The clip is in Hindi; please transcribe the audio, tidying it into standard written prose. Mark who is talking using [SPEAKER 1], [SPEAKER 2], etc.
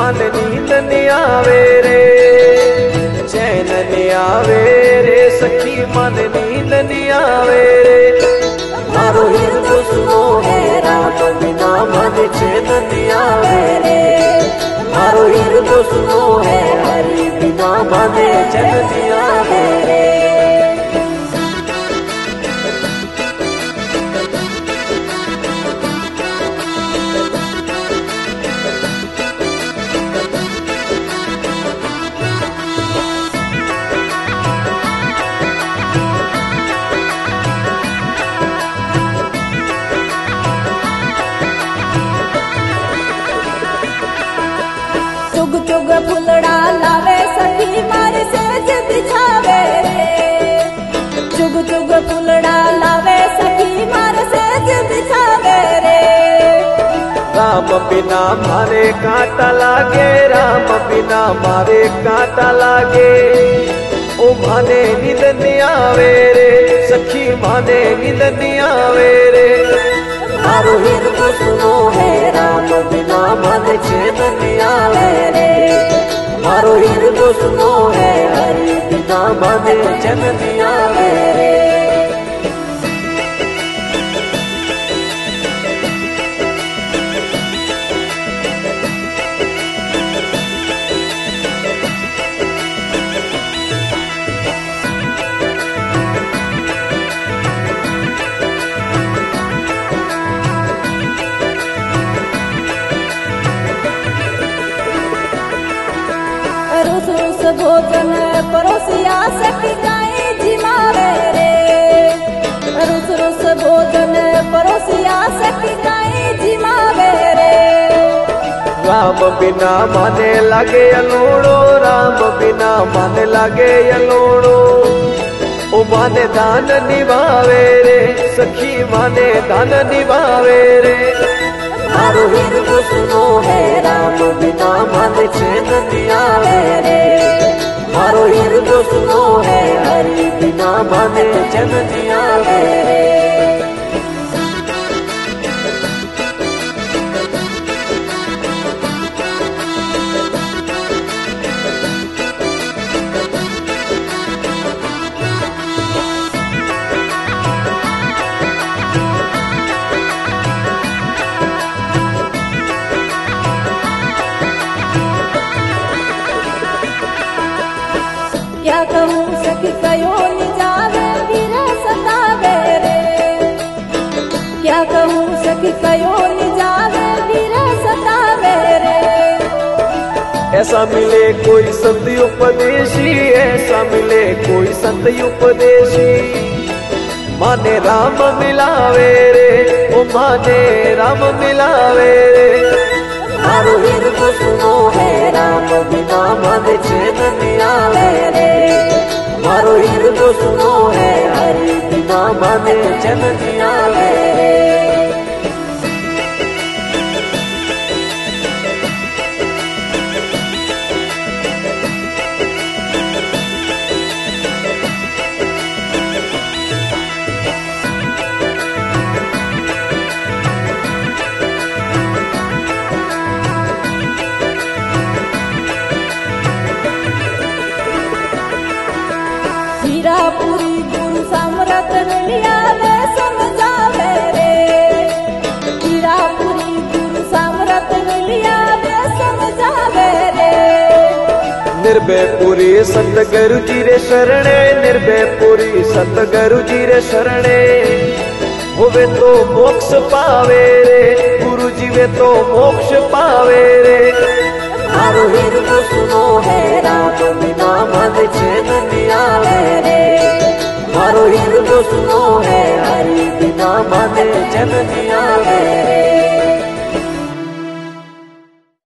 [SPEAKER 1] मन नींद नहीं आवे रे, चैन नहीं आवे रे, सखी मन नींद नहीं आवे रे।
[SPEAKER 2] मारो हृदय सुनो है राम बिना मन चैन नहीं आवे रे, मारो हृदय सुनो है हरि बिना मन चैन नहीं आवे रे। चुग चुग फुलड़ा लावे सखी मारे सेज बिछावे रे, चुग चुग फुलड़ा लावे सखी मारे सेज बिछावे रे।
[SPEAKER 1] राम बिना मारे कांटा लागे, राम बिना मारे कांटा लागे। ओ माने नींद नहीं आवे रे, सखी माने नींद नहीं आवे रे।
[SPEAKER 2] मारो हृदय सुनो है राम बिना मन चैन नहीं आवे रे, मारो हृदय सुनो है हरि बिना मन चैन नहीं आवे रे। रुस रुस भोजन परोसिया सखी गाए जिमावे रे, रुस रुस भोजन परोसिया सखी गाए जिमावे रे।
[SPEAKER 1] राम बिना माने लागे अलोड़ो, राम बिना माने लागे अलोड़ो। ओ माने दान निभावे रे, सखी माने दान निभावे रे।
[SPEAKER 2] मारो हृदय सुनो है राम बिना मन चैन नहीं आवे रे, मारो हृदय सुनो है हरि बिना मन चैन नहीं आवे रे। क्या कहूँ सखी कयो निजावे वीरा सतावे रे, क्या कहूँ सखी कयो निजावे वीरा सतावे रे।
[SPEAKER 1] ऐसा मिले कोई संत उपदेशी, ऐसा मिले कोई संत उपदेशी। माने राम मिलावे रे, ओ माने राम मिलावे रे।
[SPEAKER 2] मारो हृदय सुनो है राम बिना मन चैन नहीं आवे रे, मारो हृदय सुनो है हरि बिना मन चैन नहीं आवे रे। हीरापुरी गुरु समरथ लिया वे समझावे रे, हीरापुरी गुरु समरथ लिया वे समझावे रे।
[SPEAKER 1] निर्भयपुरी संत गुरु जी रे शरणे, निर्भयपुरी संत गुरु जी रे शरणे। होवे तो मोक्ष पावे रे, गुरु जी वे तो मोक्ष पावे रे।
[SPEAKER 2] मारो हृदय सुनो है राम बिना मन चैन नहीं आवे रे, मारो हृदय सुनो है हरि बिना मन चैन नहीं आवे रे।